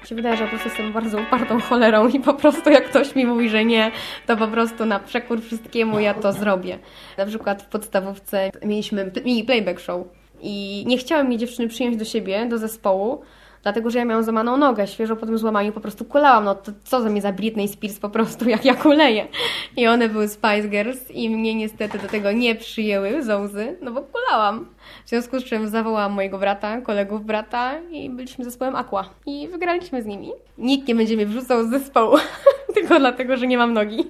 się wydaje, że po prostu jestem bardzo upartą cholerą i po prostu jak ktoś mi mówi, że nie, to po prostu na przekór wszystkiemu ja to zrobię. Na przykład w podstawówce mieliśmy mini playback show i nie chciały mnie dziewczyny przyjąć do siebie, do zespołu, dlatego, że ja miałam złamaną nogę, świeżo po tym złamaniu po prostu kulałam. No to co za mnie za Britney Spears po prostu, jak ja kuleję. I one były Spice Girls i mnie niestety do tego nie przyjęły zołzy, no bo kulałam. W związku z czym zawołałam mojego brata, kolegów brata i byliśmy zespołem Aqua. I wygraliśmy z nimi. Nikt nie będzie mnie wrzucał z zespołu, tylko dlatego, że nie mam nogi.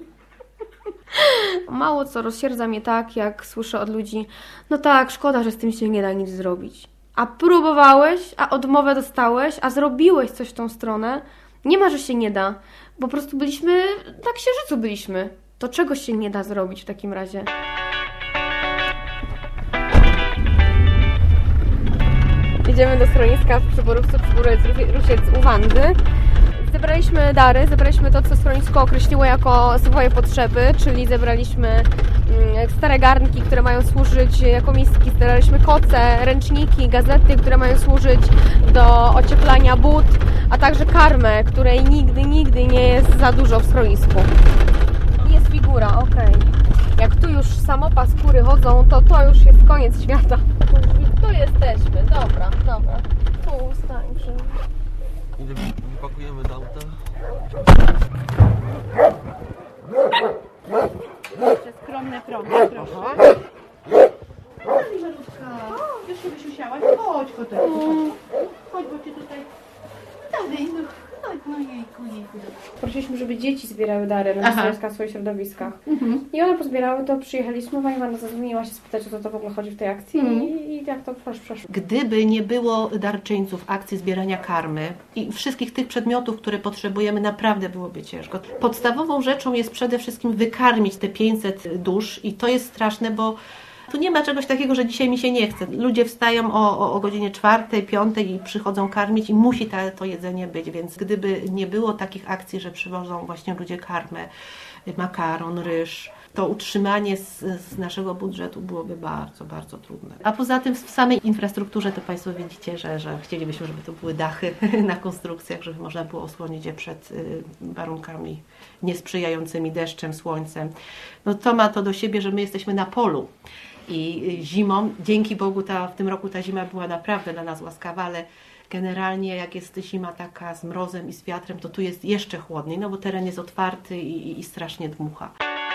Mało co rozsierdza mnie tak, jak słyszę od ludzi, no tak, szkoda, że z tym się nie da nic zrobić. A próbowałeś, a odmowę dostałeś, a zrobiłeś coś w tą stronę. Nie ma, że się nie da. Po prostu byliśmy, na Księżycu byliśmy. To czego się nie da zrobić w takim razie? Idziemy do schroniska w Przyborówcu, Rusiec u Wandy. Zebraliśmy dary, zebraliśmy to, co schronisko określiło jako swoje potrzeby, czyli zebraliśmy stare garnki, które mają służyć jako miski, zebraliśmy koce, ręczniki, gazety, które mają służyć do ocieplania but, a także karmę, której nigdy nie jest za dużo w schronisku. Jest figura, okej. Jak tu już samopas kury chodzą, to już jest koniec świata. Tu jesteśmy, dobra. Tu stań przy... Pakujemy do auta. Jeszcze skromne progi, proszę. Żarówka, już się wysiusiałaś? Chodź, koteczku. Chodź, bo cię tutaj... No jejku. Prosiliśmy, żeby dzieci zbierały dary na swoich środowiskach. I one pozbierały to, przyjechaliśmy, pani Wanda zadzwoniła się spytać, o co to w ogóle chodzi w tej akcji i jak to przeszło. Gdyby nie było darczyńców, akcji zbierania karmy i wszystkich tych przedmiotów, które potrzebujemy, naprawdę byłoby ciężko. Podstawową rzeczą jest przede wszystkim wykarmić te 500 dusz i to jest straszne, bo tu nie ma czegoś takiego, że dzisiaj mi się nie chce. Ludzie wstają o godzinie 4, 5 i przychodzą karmić i musi to jedzenie być, więc gdyby nie było takich akcji, że przywożą właśnie ludzie karmę, makaron, ryż, to utrzymanie z naszego budżetu byłoby bardzo, bardzo trudne. A poza tym w samej infrastrukturze to Państwo widzicie, że chcielibyśmy, żeby to były dachy na konstrukcjach, żeby można było osłonić je przed warunkami niesprzyjającymi deszczem, słońcem. No to ma to do siebie, że my jesteśmy na polu. I zimą, dzięki Bogu w tym roku ta zima była naprawdę dla nas łaskawa, ale generalnie jak jest zima taka z mrozem i z wiatrem, to tu jest jeszcze chłodniej, no bo teren jest otwarty i strasznie dmucha.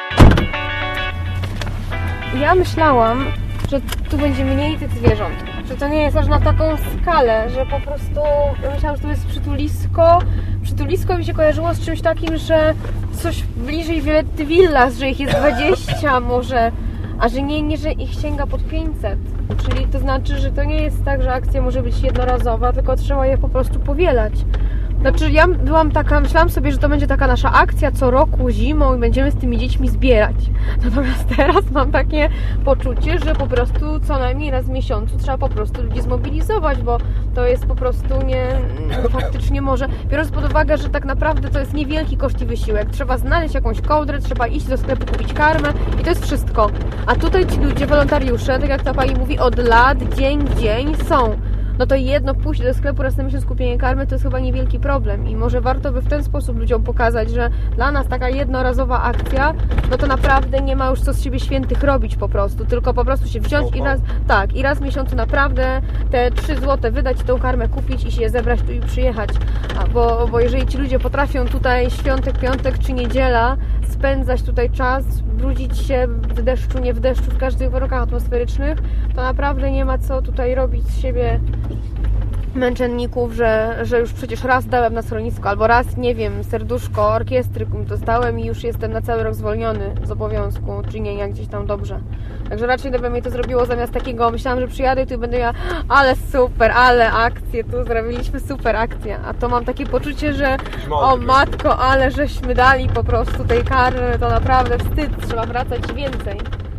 Ja myślałam, że tu będzie mniej tych zwierząt, że to nie jest aż na taką skalę, że po prostu myślałam, że tu jest przytulisko. Przytulisko mi się kojarzyło z czymś takim, że coś bliżej Violetty Villas, że ich jest 20 może, a że nie, że ich sięga pod 500. Czyli to znaczy, że to nie jest tak, że akcja może być jednorazowa, tylko trzeba je po prostu powielać. Znaczy ja myślałam sobie, że to będzie taka nasza akcja co roku zimą i będziemy z tymi dziećmi zbierać. Natomiast teraz mam takie poczucie, że po prostu co najmniej raz w miesiącu trzeba po prostu ludzi zmobilizować, bo to jest po prostu faktycznie może, biorąc pod uwagę, że tak naprawdę to jest niewielki koszt i wysiłek. Trzeba znaleźć jakąś kołdrę, trzeba iść do sklepu, kupić karmę i to jest wszystko. A tutaj ci ludzie, wolontariusze, tak jak ta pani mówi, od lat, dzień w dzień są. No to jedno pójść do sklepu raz na miesiąc kupienie karmy to jest chyba niewielki problem i może warto by w ten sposób ludziom pokazać, że dla nas taka jednorazowa akcja, no to naprawdę nie ma już co z siebie świętych robić po prostu, tylko po prostu się wziąć i raz w miesiącu naprawdę te 3 zł wydać, tą karmę kupić i się zebrać tu i przyjechać. Bo jeżeli ci ludzie potrafią tutaj świątek, piątek czy niedziela spędzać tutaj czas, brudzić się w deszczu, nie w deszczu, w każdych warunkach atmosferycznych, to naprawdę nie ma co tutaj robić z siebie męczenników, że już przecież raz dałem na schronisko, albo raz, nie wiem, serduszko orkiestry dostałem i już jestem na cały rok zwolniony z obowiązku czynienia gdzieś tam dobrze. Także raczej gdyby mi to zrobiło zamiast takiego, myślałam, że przyjadę i tu będę miała, ale super, ale akcję, tu zrobiliśmy super akcję, a to mam takie poczucie, że o matko, ale żeśmy dali po prostu tej karmy, to naprawdę wstyd, trzeba wracać więcej.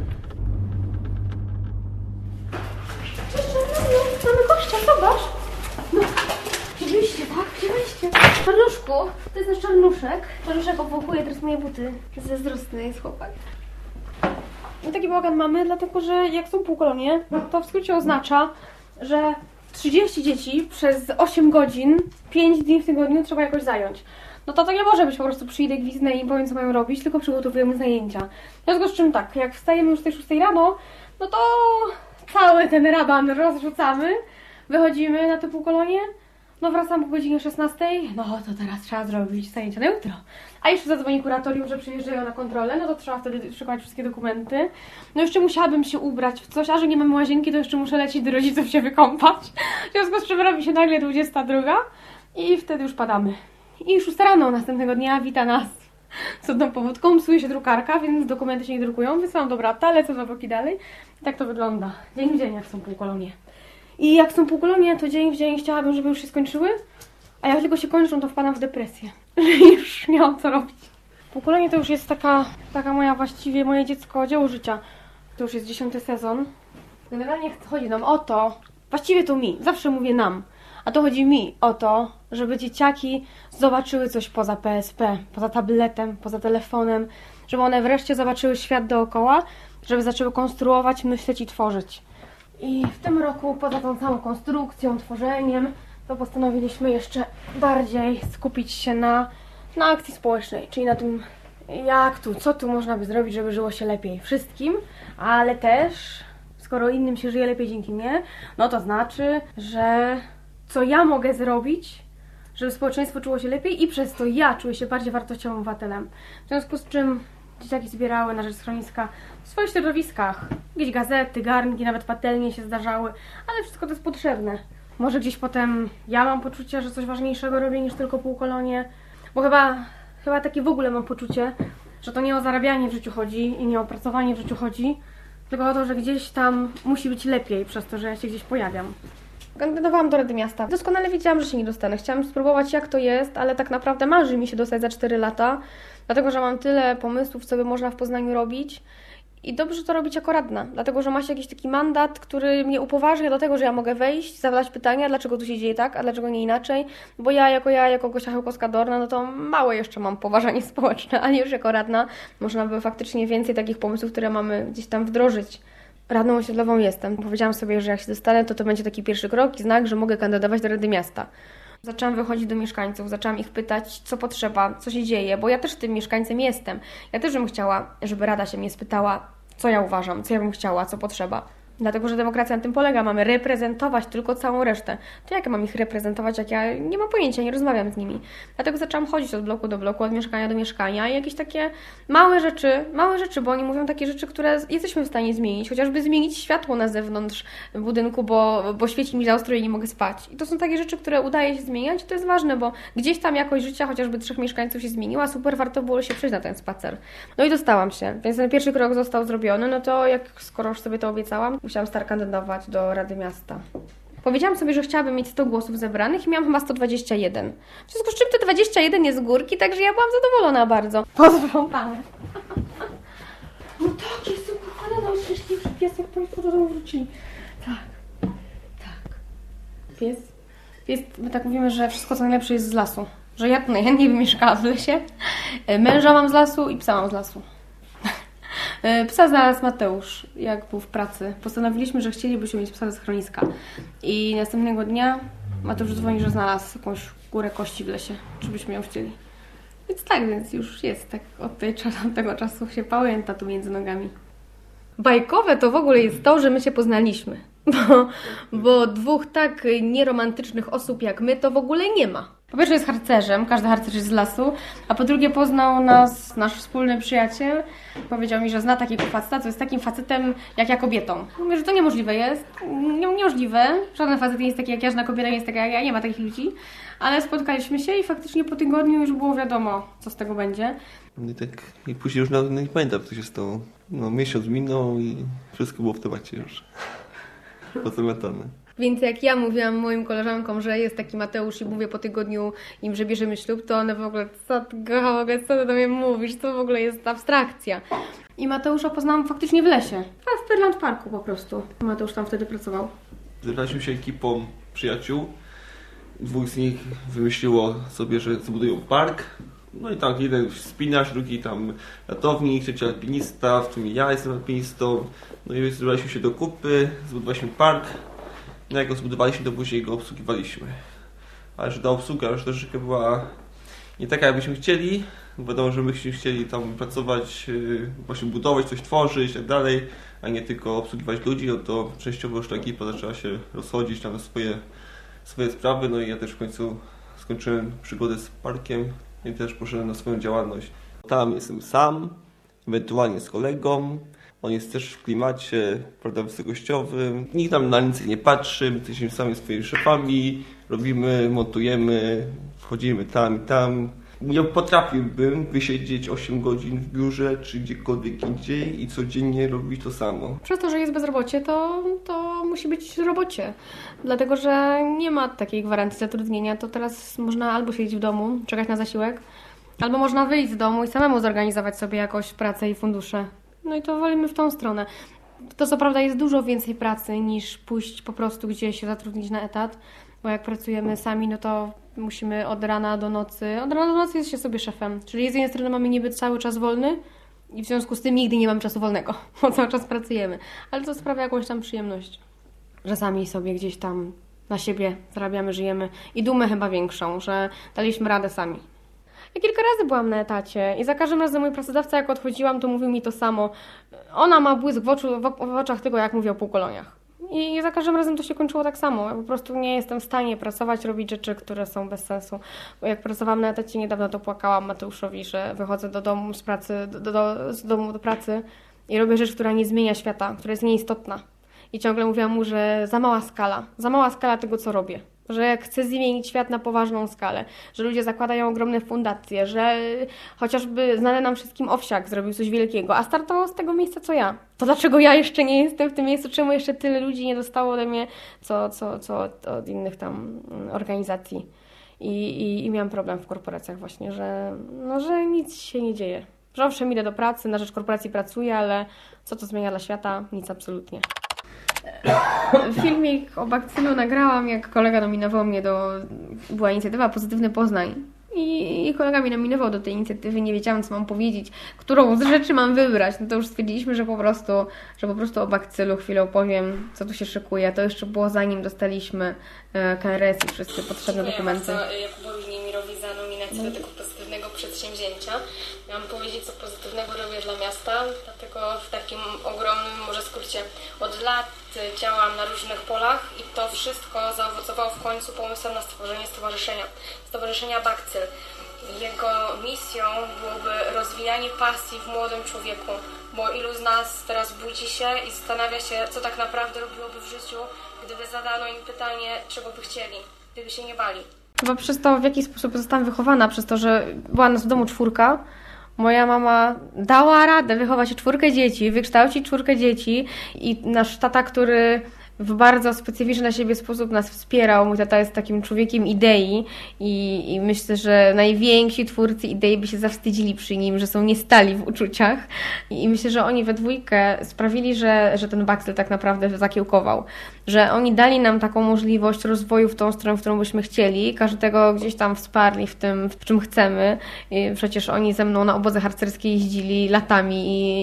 Mamy gościa, zobacz! No, gdzie wyjście, tak? Gdzie wyjście? Czarnuszku, to jest nasz Czarnuszek. Czarnuszek obwłokuje teraz moje buty. Zazdrosny jest chłopak. I taki bałagan mamy, dlatego że jak są półkolonie, to w skrócie oznacza, że 30 dzieci przez 8 godzin, 5 dni w tygodniu trzeba jakoś zająć. No to nie może być po prostu przyjdę, gwizdnę i powiem, co mają robić, tylko przygotowujemy zajęcia. W związku z czym tak, jak wstajemy już o 6 rano, no to cały ten raban rozrzucamy, wychodzimy na tę półkolonię, no wracam po godzinie 16, no to teraz trzeba zrobić zajęcia na jutro. A jeszcze zadzwoni kuratorium, że przyjeżdżają na kontrolę, no to trzeba wtedy szykować wszystkie dokumenty. No jeszcze musiałabym się ubrać w coś, a że nie mamy łazienki, to jeszcze muszę lecieć do rodziców się wykąpać. W związku z czym robi się nagle 22 i wtedy już padamy. I 6 rano następnego dnia wita nas cudną powódką, psuje się drukarka, więc dokumenty się nie drukują, wysyłam do brata, lecę 2 bloki dalej. I tak to wygląda. Dzień w dzień, jak są półkolonie. I jak są półkolonie, to dzień w dzień chciałabym, żeby już się skończyły, a jak tylko się kończą, to wpadam w depresję. Już nie mam co robić. Półkolonie to już jest taka moja właściwie, moje dziecko, dzieło życia. To już jest 10. sezon. Generalnie chodzi nam o to, właściwie to mi, zawsze mówię nam, a to chodzi mi o to, żeby dzieciaki zobaczyły coś poza PSP, poza tabletem, poza telefonem, żeby one wreszcie zobaczyły świat dookoła, żeby zaczęły konstruować, myśleć i tworzyć. I w tym roku, poza tą całą konstrukcją, tworzeniem, to postanowiliśmy jeszcze bardziej skupić się na akcji społecznej, czyli na tym, co tu można by zrobić, żeby żyło się lepiej wszystkim, ale też, skoro innym się żyje lepiej dzięki mnie, no to znaczy, że co ja mogę zrobić, żeby społeczeństwo czuło się lepiej i przez to ja czuję się bardziej wartościowym obywatelem. W związku z czym dzieciaki zbierały na rzecz schroniska w swoich środowiskach. Jakieś gazety, garnki, nawet patelnie się zdarzały, ale wszystko to jest potrzebne. Może gdzieś potem ja mam poczucie, że coś ważniejszego robię niż tylko półkolonie, bo chyba takie w ogóle mam poczucie, że to nie o zarabianie w życiu chodzi i nie o pracowanie w życiu chodzi, tylko o to, że gdzieś tam musi być lepiej przez to, że ja się gdzieś pojawiam. Kandydowałam do Rady Miasta. Doskonale wiedziałam, że się nie dostanę. Chciałam spróbować, jak to jest, ale tak naprawdę marzy mi się dostać za 4 lata, dlatego że mam tyle pomysłów, co by można w Poznaniu robić. I dobrze to robić jako radna, dlatego że ma się jakiś taki mandat, który mnie upoważnia do tego, że ja mogę wejść, zadać pytania, dlaczego tu się dzieje tak, a dlaczego nie inaczej, bo ja jako Gosia Chełkowska-Dorna, no to małe jeszcze mam poważanie społeczne, a nie już jako radna można by faktycznie więcej takich pomysłów, które mamy gdzieś tam wdrożyć. Radną osiedlową jestem. Powiedziałam sobie, że jak się dostanę, to będzie taki pierwszy krok i znak, że mogę kandydować do Rady Miasta. Zaczęłam wychodzić do mieszkańców, zaczęłam ich pytać, co potrzeba, co się dzieje, bo ja też tym mieszkańcem jestem. Ja też bym chciała, żeby Rada się mnie spytała, co ja uważam, co ja bym chciała, co potrzeba. Dlatego, że demokracja na tym polega, mamy reprezentować tylko całą resztę. To jak ja mam ich reprezentować, jak ja nie mam pojęcia, nie rozmawiam z nimi. Dlatego zaczęłam chodzić od bloku do bloku, od mieszkania do mieszkania i jakieś takie małe rzeczy, bo oni mówią takie rzeczy, które jesteśmy w stanie zmienić. Chociażby zmienić światło na zewnątrz budynku, bo świeci mi za ostro i nie mogę spać. I to są takie rzeczy, które udaje się zmieniać i to jest ważne, bo gdzieś tam jakość życia chociażby 3 mieszkańców się zmieniła, super, warto było się przyjść na ten spacer. No i dostałam się, więc ten pierwszy krok został zrobiony, no to skoro już sobie to obiecałam, musiałam kandydować do Rady Miasta. Powiedziałam sobie, że chciałabym mieć 100 głosów zebranych i miałam chyba 121. W związku z czym te 21 jest z górki, także ja byłam zadowolona bardzo. Pozwolone. No tak, jestem kochana, najszczęśliwszy pies, jak Państwo do domu wrócili. Tak. Pies, my tak mówimy, że wszystko co najlepsze jest z lasu. Że ja najchętniej bym mieszkała w lesie. Męża mam z lasu i psa mam z lasu. Psa znalazł Mateusz, jak był w pracy. Postanowiliśmy, że chcielibyśmy mieć psa ze schroniska. I następnego dnia Mateusz dzwoni, że znalazł jakąś górę kości w lesie, żebyśmy ją chcieli. Więc już jest, tak od tego czasu się pałęta tu między nogami. Bajkowe to w ogóle jest to, że my się poznaliśmy. Bo 2 tak nieromantycznych osób jak my to w ogóle nie ma. Po pierwsze jest harcerzem, każdy harcerz jest z lasu, a po drugie poznał nas nasz wspólny przyjaciel. Powiedział mi, że zna takiego faceta, co jest takim facetem jak ja kobietą. Mówię, że to niemożliwe jest. Niemożliwe. Żaden facet nie jest taki jak ja, żadna kobieta nie jest taka jak ja, nie ma takich ludzi. Ale spotkaliśmy się i faktycznie po tygodniu już było wiadomo, co z tego będzie. I później już nie pamiętam, co się stało. Miesiąc minął i wszystko było w temacie już. Pozamiatane. Więc jak ja mówiłam moim koleżankom, że jest taki Mateusz i mówię po tygodniu im, że bierzemy ślub, to one w ogóle, co ty do mnie mówisz, to w ogóle jest abstrakcja. I Mateusza poznałam faktycznie w lesie, w Perland Parku po prostu. Mateusz tam wtedy pracował. Zebraliśmy się ekipą przyjaciół. 2 z nich wymyśliło sobie, że zbudują park. No i tak, jeden spinacz, drugi tam ratownik, trzeci alpinista, w tym ja jestem alpinistą. No i zebraliśmy się do kupy, zbudowaliśmy park. No jak go zbudowaliśmy, to później go obsługiwaliśmy. Ale że ta obsługa, że troszeczkę była nie taka, jakbyśmy chcieli. Wiadomo, że myśmy chcieli tam pracować, właśnie budować, coś tworzyć i tak dalej, a nie tylko obsługiwać ludzi, no to częściowo już ta ekipa zaczęła się rozchodzić tam na swoje sprawy, no i ja też w końcu skończyłem przygodę z parkiem i też poszedłem na swoją działalność. Tam jestem sam, ewentualnie z kolegą. On jest też w klimacie, prawda, wysokościowym. Nikt tam na nic nie patrzy, my jesteśmy sami swoimi szefami, robimy, montujemy, wchodzimy tam i tam. Nie potrafiłbym wysiedzieć 8 godzin w biurze czy gdziekolwiek indziej i codziennie robić to samo. Przez to, że jest bezrobocie, to musi być w robocie. Dlatego, że nie ma takiej gwarancji zatrudnienia, to teraz można albo siedzieć w domu, czekać na zasiłek, albo można wyjść z domu i samemu zorganizować sobie jakoś pracę i fundusze. No i to wolimy w tą stronę. To co prawda jest dużo więcej pracy niż pójść po prostu gdzieś się zatrudnić na etat, bo jak pracujemy sami, no to musimy od rana do nocy. Od rana do nocy jest się sobie szefem. Czyli z jednej strony mamy niby cały czas wolny i w związku z tym nigdy nie mamy czasu wolnego, bo cały czas pracujemy. Ale to sprawia jakąś tam przyjemność, że sami sobie gdzieś tam na siebie zarabiamy, żyjemy i dumę chyba większą, że daliśmy radę sami. Ja kilka razy byłam na etacie i za każdym razem mój pracodawca, jak odchodziłam, to mówił mi to samo. Ona ma błysk w oczach tego, jak mówię o półkoloniach. I za każdym razem to się kończyło tak samo. Ja po prostu nie jestem w stanie pracować, robić rzeczy, które są bez sensu. Bo jak pracowałam na etacie niedawno, to płakałam Mateuszowi, że wychodzę do domu z pracy, z domu do pracy i robię rzecz, która nie zmienia świata, która jest nieistotna. I ciągle mówiłam mu, że za mała skala tego, co robię. Że chcę zmienić świat na poważną skalę, że ludzie zakładają ogromne fundacje, że chociażby znany nam wszystkim Owsiak zrobił coś wielkiego, a startował z tego miejsca, co ja. To dlaczego ja jeszcze nie jestem w tym miejscu? Czemu jeszcze tyle ludzi nie dostało ode mnie, co od innych tam organizacji? I miałam problem w korporacjach właśnie, że nic się nie dzieje. Że owszem, idę do pracy, na rzecz korporacji pracuję, ale co to zmienia dla świata? Nic absolutnie. Filmik o bakcylu nagrałam, jak kolega nominował mnie była inicjatywa Pozytywny Poznań. I kolega mnie nominował do tej inicjatywy, nie wiedziałam, co mam powiedzieć, którą z rzeczy mam wybrać. No to już stwierdziliśmy, że po prostu o bakcylu chwilę opowiem, co tu się szykuje. To jeszcze było zanim dostaliśmy KRS i wszystkie potrzebne dokumenty. Dziękuję bardzo Jakubowi Niemirowi za nominację do tego pozytywnego przedsięwzięcia. Miałam powiedzieć, co pozytywnego robię dla miasta, dlatego w takim ogromnym, może skrócie, od lat działam na różnych polach i to wszystko zaowocowało w końcu pomysłem na stworzenie Stowarzyszenia Bakcyl. Jego misją byłoby rozwijanie pasji w młodym człowieku, bo ilu z nas teraz budzi się i zastanawia się, co tak naprawdę robiłoby w życiu, gdyby zadano im pytanie, czego by chcieli, gdyby się nie bali. Chyba przez to, w jaki sposób zostałam wychowana, przez to, że była nas w domu 4. Moja mama dała radę wychować 4 dzieci, wykształcić 4 dzieci i nasz tata, który w bardzo specyficzny dla siebie sposób nas wspierał. Mój tata jest takim człowiekiem idei i myślę, że najwięksi twórcy idei by się zawstydzili przy nim, że są niestali w uczuciach i myślę, że oni we dwójkę sprawili, że ten bakcyl tak naprawdę zakiełkował, że oni dali nam taką możliwość rozwoju w tą stronę, w którą byśmy chcieli, każdego gdzieś tam wsparli w tym, w czym chcemy. I przecież oni ze mną na obozy harcerskie jeździli latami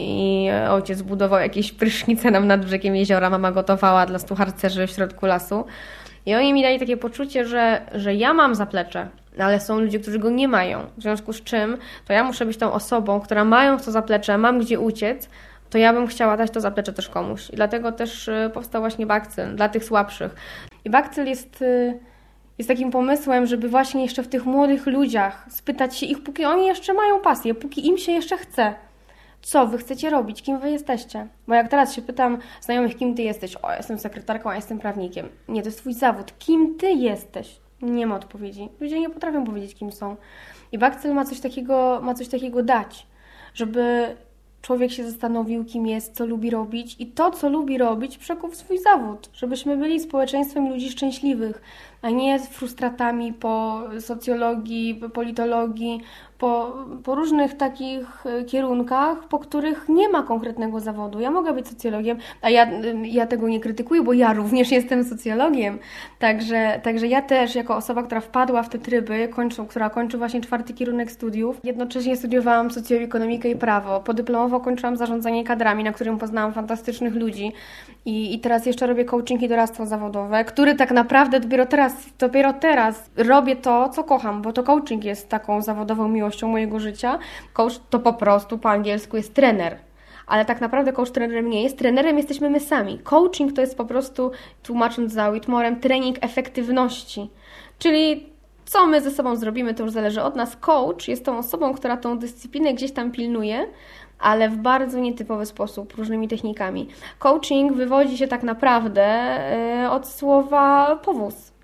i ojciec budował jakieś prysznice nam nad brzegiem jeziora, mama gotowała dla 100 harcerzy w środku lasu. I oni mi dali takie poczucie, że ja mam zaplecze, ale są ludzie, którzy go nie mają. W związku z czym to ja muszę być tą osobą, która mając to zaplecze, mam gdzie uciec, to ja bym chciała dać to zaplecze też komuś. I dlatego też powstał właśnie bakcyl dla tych słabszych. I bakcyl jest takim pomysłem, żeby właśnie jeszcze w tych młodych ludziach spytać się ich, póki oni jeszcze mają pasję, póki im się jeszcze chce. Co wy chcecie robić? Kim wy jesteście? Bo jak teraz się pytam znajomych, kim ty jesteś? O, jestem sekretarką, a jestem prawnikiem. Nie, to jest twój zawód. Kim ty jesteś? Nie ma odpowiedzi. Ludzie nie potrafią powiedzieć, kim są. I bakcyl ma coś takiego dać, żeby człowiek się zastanowił, kim jest, co lubi robić i to, co lubi robić, przekuł w swój zawód. Żebyśmy byli społeczeństwem ludzi szczęśliwych, a nie frustratami po socjologii, po politologii, po różnych takich kierunkach, po których nie ma konkretnego zawodu. Ja mogę być socjologiem, a ja tego nie krytykuję, bo ja również jestem socjologiem. Także ja też, jako osoba, która wpadła w te tryby, która kończy właśnie 4. kierunek studiów, jednocześnie studiowałam socjoekonomikę i prawo. Podyplomowo kończyłam zarządzanie kadrami, na którym poznałam fantastycznych ludzi. I teraz jeszcze robię coaching i doradztwo zawodowe, który tak naprawdę dopiero teraz robię to, co kocham, bo to coaching jest taką zawodową miłością mojego życia. Coach to po prostu po angielsku jest trener. Ale tak naprawdę coach trenerem nie jest. Trenerem jesteśmy my sami. Coaching to jest po prostu, tłumacząc za Whitmorem, trening efektywności. Czyli co my ze sobą zrobimy, to już zależy od nas. Coach jest tą osobą, która tą dyscyplinę gdzieś tam pilnuje, ale w bardzo nietypowy sposób, różnymi technikami. Coaching wywodzi się tak naprawdę od słowa powóz.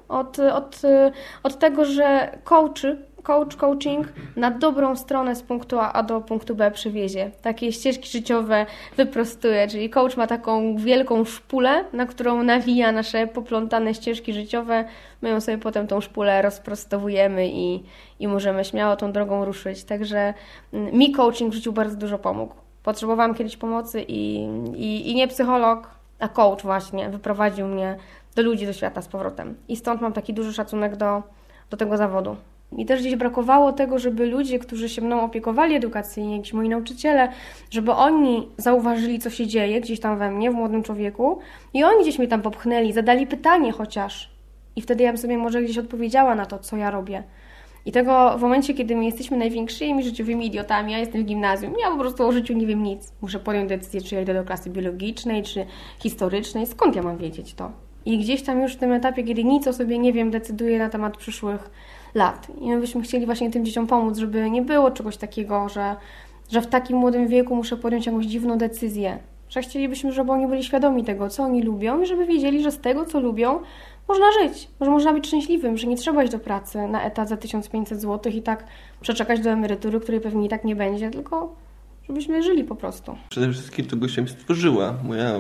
Od tego, że coaching na dobrą stronę z punktu A do punktu B przywiezie. Takie ścieżki życiowe wyprostuje, czyli coach ma taką wielką szpulę, na którą nawija nasze poplątane ścieżki życiowe. My ją sobie potem tą szpulę rozprostowujemy i możemy śmiało tą drogą ruszyć. Także mi coaching w życiu bardzo dużo pomógł. Potrzebowałam kiedyś pomocy i nie psycholog, a coach właśnie wyprowadził mnie do ludzi, do świata z powrotem. I stąd mam taki duży szacunek do tego zawodu. Mi też gdzieś brakowało tego, żeby ludzie, którzy się mną opiekowali edukacyjnie, jakiś moi nauczyciele, żeby oni zauważyli, co się dzieje gdzieś tam we mnie, w młodym człowieku i oni gdzieś mnie tam popchnęli, zadali pytanie chociaż. I wtedy ja bym sobie może gdzieś odpowiedziała na to, co ja robię. I tego w momencie, kiedy my jesteśmy największymi życiowymi idiotami, ja jestem w gimnazjum, ja po prostu o życiu nie wiem nic. Muszę podjąć decyzję, czy ja idę do klasy biologicznej, czy historycznej. Skąd ja mam wiedzieć to? I gdzieś tam już w tym etapie, kiedy nic o sobie nie wiem, decyduję na temat przyszłych lat. I my byśmy chcieli właśnie tym dzieciom pomóc, żeby nie było czegoś takiego, że w takim młodym wieku muszę podjąć jakąś dziwną decyzję. Że chcielibyśmy, żeby oni byli świadomi tego, co oni lubią i żeby wiedzieli, że z tego, co lubią, można żyć, że można być szczęśliwym, że nie trzeba iść do pracy na etat za 1500 zł i tak przeczekać do emerytury, której pewnie i tak nie będzie, tylko żebyśmy żyli po prostu. Przede wszystkim to Gosia mi stworzyła.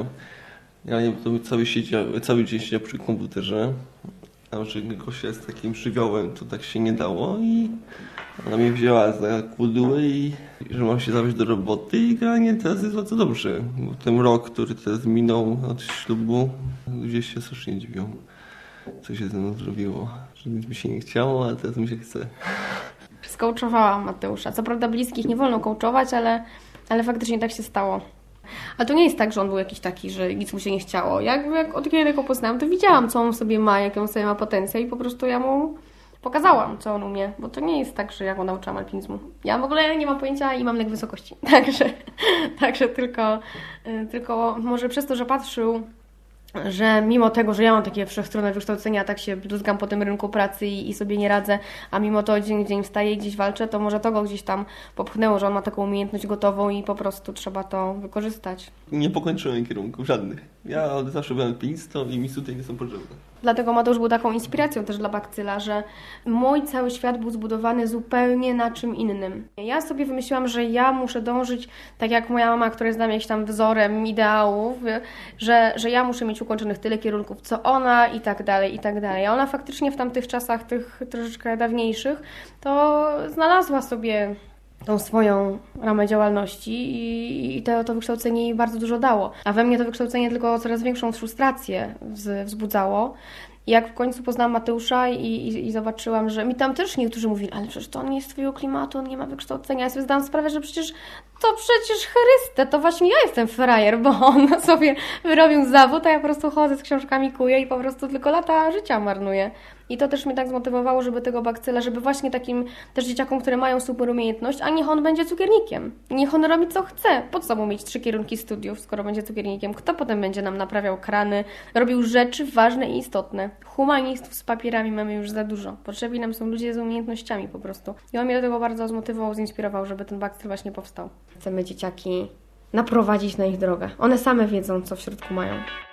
Ja nie to cały dzień siedział przy komputerze, a że Gosia jest takim żywiołem, to tak się nie dało i ona mnie wzięła za kudłę i że mam się zabrać do roboty i generalnie teraz jest bardzo dobrze. Bo ten rok, który teraz minął od ślubu, ludzie się strasznie dziwią, co się ze mną zrobiło. Że nic mi się nie chciało, a teraz mi się chce. Skołczowałam Mateusza. Co prawda bliskich nie wolno kołczować, ale faktycznie tak się stało. Ale to nie jest tak, że on był jakiś taki, że nic mu się nie chciało. Jak od kiedy go poznałam, to widziałam, co on sobie ma, jaki on sobie ma potencjał i po prostu ja mu pokazałam, co on umie. Bo to nie jest tak, że ja go nauczyłam alpinizmu. Ja w ogóle nie mam pojęcia i mam lęk wysokości. Także tylko może przez to, że patrzył, że mimo tego, że ja mam takie wszechstronne wykształcenia, tak się bluzgam po tym rynku pracy i sobie nie radzę, a mimo to dzień w dzień wstaję i gdzieś walczę, to może to go gdzieś tam popchnęło, że on ma taką umiejętność gotową i po prostu trzeba to wykorzystać. Nie pokończyłem kierunków żadnych. Ja zawsze byłem alpinistą i mi tutaj nie są potrzebne. Dlatego Mateusz był taką inspiracją też dla Bakcyla, że mój cały świat był zbudowany zupełnie na czym innym. Ja sobie wymyśliłam, że ja muszę dążyć, tak jak moja mama, która jest dla mnie jakimś tam wzorem ideałów, że ja muszę mieć ukończonych tyle kierunków, co ona i tak dalej, i tak dalej. A ona faktycznie w tamtych czasach, tych troszeczkę dawniejszych, to znalazła sobie tą swoją ramę działalności i to wykształcenie jej bardzo dużo dało. A we mnie to wykształcenie tylko coraz większą frustrację wzbudzało. I jak w końcu poznałam Mateusza i zobaczyłam, że mi tam też niektórzy mówili, ale przecież to on nie jest twojego klimatu, on nie ma wykształcenia. Ja sobie zdałam sprawę, że przecież Chryste, to właśnie ja jestem frajer, bo on sobie wyrobił zawód, a ja po prostu chodzę z książkami, kuję i po prostu tylko lata życia marnuję. I to też mnie tak zmotywowało, żeby tego Bakcyla, żeby właśnie takim też dzieciakom, które mają super umiejętność, a niech on będzie cukiernikiem. Niech on robi co chce. Po co mu mieć 3 kierunki studiów, skoro będzie cukiernikiem? Kto potem będzie nam naprawiał krany, robił rzeczy ważne i istotne? Humanistów z papierami mamy już za dużo. Potrzebni nam są ludzie z umiejętnościami po prostu. I on mnie do tego bardzo zmotywował, zinspirował, żeby ten Bakcyl właśnie powstał. Chcemy dzieciaki naprowadzić na ich drogę. One same wiedzą, co w środku mają.